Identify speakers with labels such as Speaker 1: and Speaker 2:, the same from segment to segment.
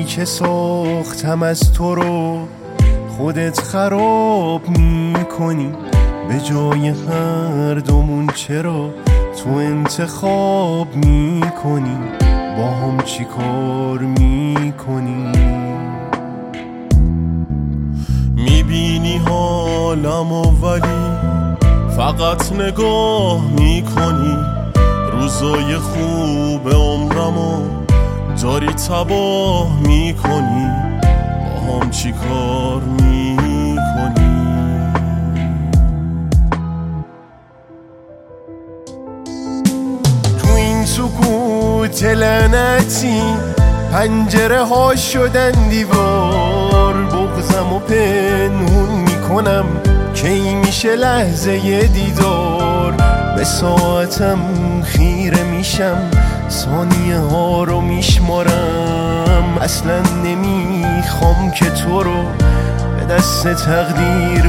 Speaker 1: اینی که ساختم از تو رو خودت خراب میکنی. به جای هر دومون چرا تو انتخاب میکنی؟ با هم چی کار میکنی؟ میبینی حالمو ولی فقط نگاه میکنی. روزای خوب عمرمو داری تباه میکنی. با هم چی کار میکنی؟ تو این سکوت لعنتی پنجره ها شدن دیوار. بغضم و پنهون میکنم کی میشه لحظه دیدار. به ساعتم خیره میشم ثانیه ها رو میشمارم. اصلا نمیخوام که تو رو به دست تقدیر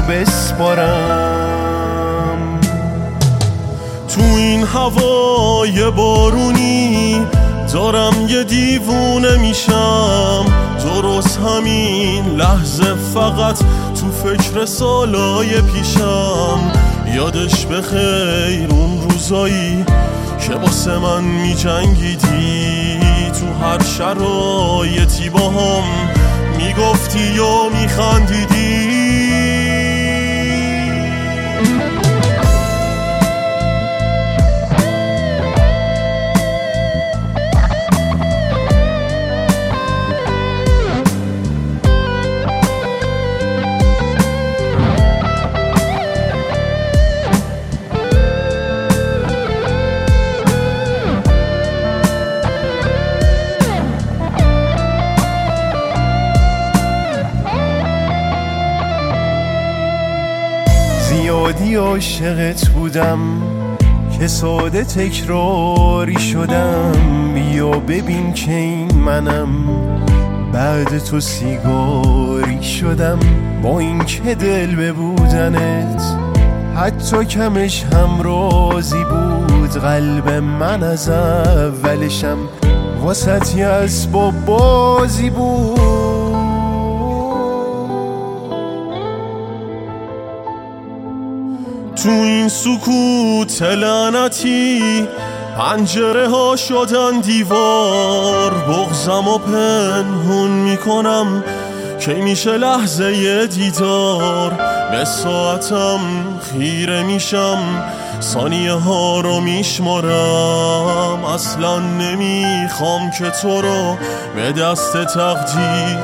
Speaker 1: بسپارم. تو این هوای بارونی دارم یه دیوونه میشم. درست همین لحظه فقط تو فکر سالای پیشم. یادش بخیر اون روزایی که واسه من میجنگیدی. تو هر شرایطی با هم میگفتی و میخندیدی. زیادی عاشقت بودم که ساده تکراری شدم. بیا ببین که این منم بعد تو سیگاری شدم. با این که دل به بودنت حتی کمش هم راضی بود. قلب من از اولشم واسط یه اسباب بازی بود. تو این سکوت لعنتی پنجره ها شدن دیوار. بغضم و پنهون میکنم کی میشه لحظه دیدار. به ساعتم خیره میشم ثانیه ها رو میشمارم. اصلا نمیخوام که تو رو به دست تقدیر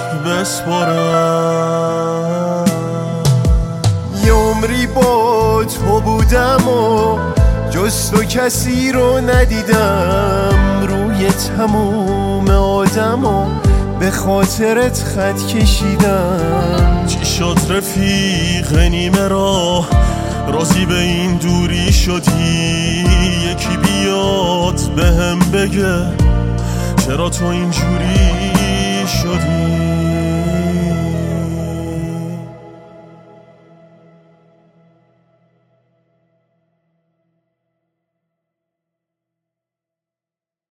Speaker 1: بسپارم. یه عمری با تو بودم و جز تو کسی رو ندیدم. روی تموم آدم و به خاطرت خط کشیدم. چی شد رفیق نیمه راه راضی به این دوری شدی؟ یکی بیاد بهم بگه چرا تو اینجوری شدی؟